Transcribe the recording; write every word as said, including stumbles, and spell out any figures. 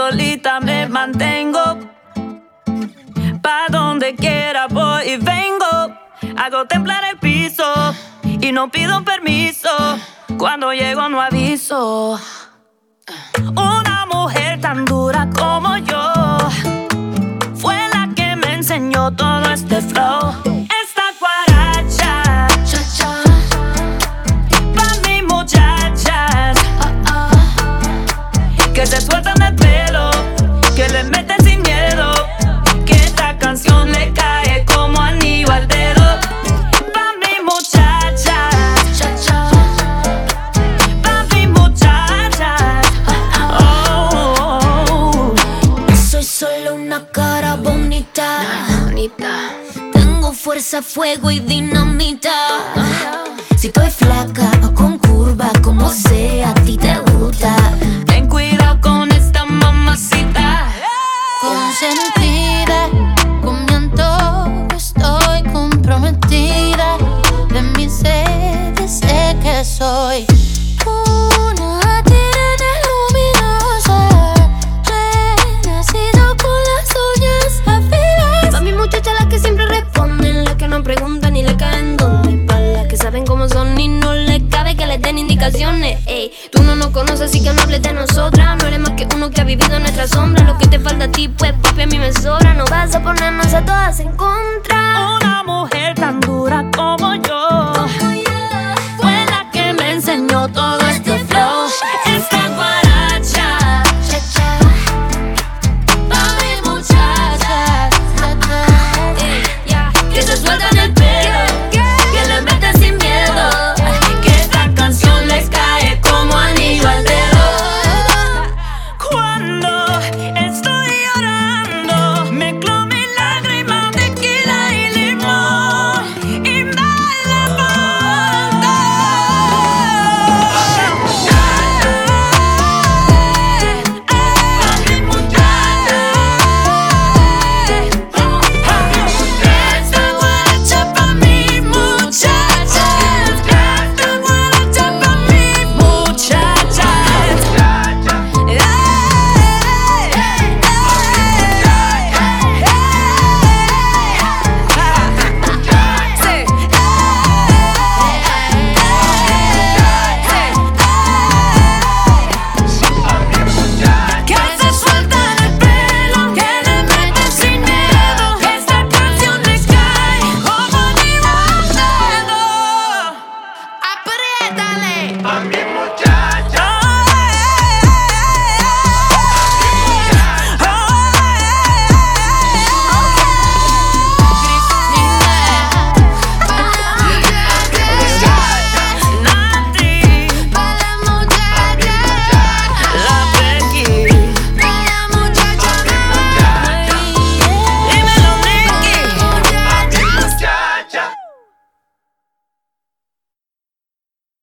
solita me mantengo. Pa' donde quiera voy y vengo. Hago temblar el piso y no pido permiso. Cuando llego no aviso. Una mujer tan dura como yo fue la que me enseñó todo este flow. Esta guaracha, cha, cha, pa' mis muchachas, uh, uh, que se sueltan el pelo, que le meten sin miedo, que esta canción le cae como anillo al dedo. Pa' mis muchachas, cha, cha, pa' mis muchachas, oh, oh, oh. Soy solo una cara bonita, bonita. Tengo fuerza, fuego y dinamita. Si estoy flaca o con curva, como sea, a ti te gusta. Ten cuidado con esta mamacita. Consentida, con mi antojo estoy comprometida. De mis sedes sé que soy una tirana luminosa, renacido con las uñas afiladas. Pa' mis muchachas las que siempre responden, las que no preguntan ni le caen dónde. Pa' las que saben cómo son y no les cabe que les den indicaciones. Ey, tú no nos conoces así que no hables de nosotras. No eres más que uno que ha vivido en nuestra sombra. Lo que te falta a ti pues papi a mí me sobra. No vas a ponernos a todas en contra. Una mujer tan dura como yo